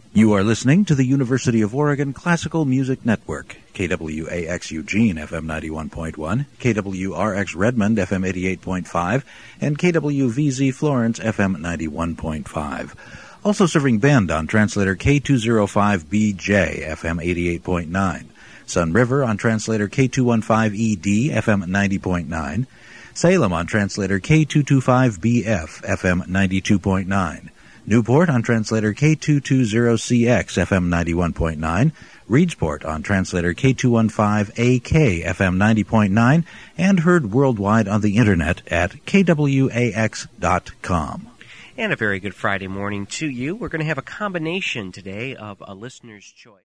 You are listening to the University of Oregon Classical Music Network, KWAX Eugene, FM 91.1, KWRX Redmond, FM 88.5, and KWVZ Florence, FM 91.5. Also serving Bend on translator K205BJ, FM 88.9. Sun River on translator K215ED, FM 90.9. Salem on translator K225BF, FM 92.9. Newport on translator K220CX, FM 91.9, Reedsport on translator K215AK, FM 90.9, and heard worldwide on the Internet at KWAX.com. And a very good Friday morning to you. We're going to have a combination today of a listener's choice.